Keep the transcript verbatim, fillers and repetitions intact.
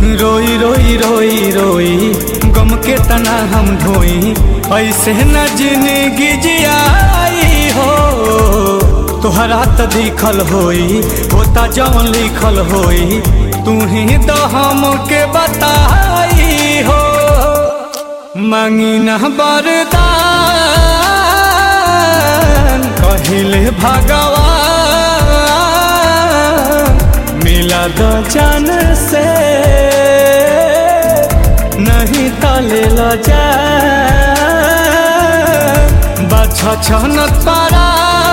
रोई रोई रोई रोई गम के तना हम ढोई, ऐसे न जिंदगी जियाई हो। तोहरा त दिखल होई होता जौन लिखल होई, तू ही तो हमके बताई हो। मांगी न वरदान कहिले भगवान, मिला दो जान से नहीं तले लो जा। बाछा छनत पारा